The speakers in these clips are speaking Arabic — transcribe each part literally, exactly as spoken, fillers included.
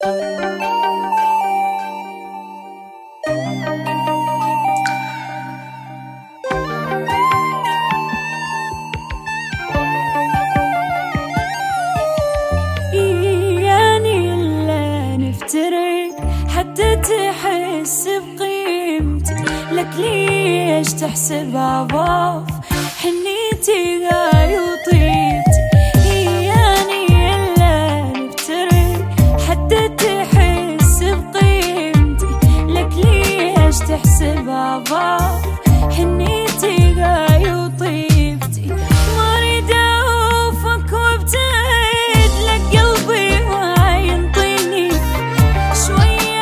حتى تحس بقيمتي، لك ليش تحسب عضاف حنيتي غاي وطيبتي؟ هياني إلا نفترق حتى تحس بقيمتي، لك ليش تحسب عضاف حنيتي غاي وطيبتي؟ ما أريد أوفك وابتعد لك قلبي ما ينطيني شوية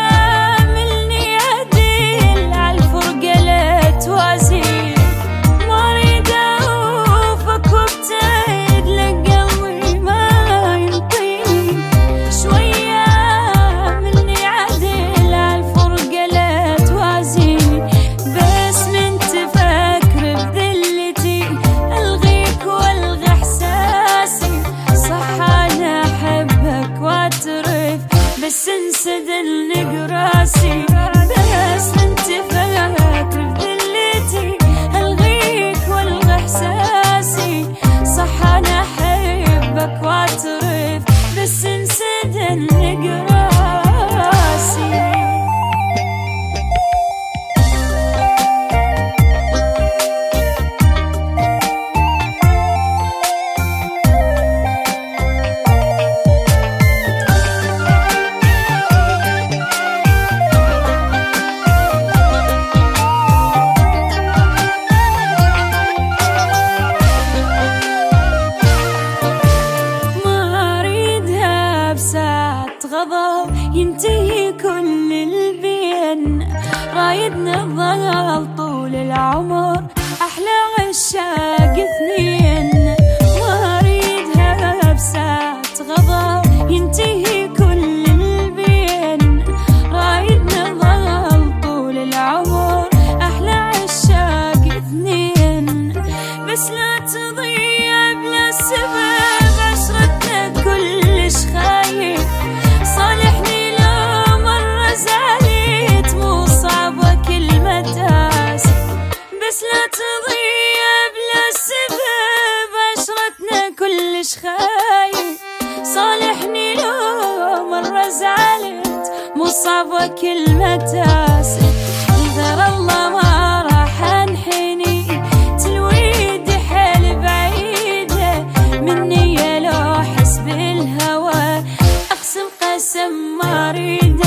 بس انسد النقراسي، بس انت فاكر بذلتي الغيك والغى احساسي. صح انا احبك واعترف بس انسد النقراسي. غضب ينتهي كل البين، رايدنا الظل طول العمر أحلى عشاق اثنين. ما أريدها بساعة غضب ينتهي كل البين، رايدنا الظل طول العمر أحلى عشاق اثنين. بس لا تضيع بلا سبب عشرتنا كلش خايف، صالحني لو مرة زعلت مو صعبة كلمة آسف. بس لا تضيع بلا سبب عشرتنا كلش خايف، صالحني لو مرة زعلت مو صعبة كلمة آسف. إذا الله ما راح انحني تلويد حيل بعيدة مني، لو أحس بالهوى أقسم قسم ما أريد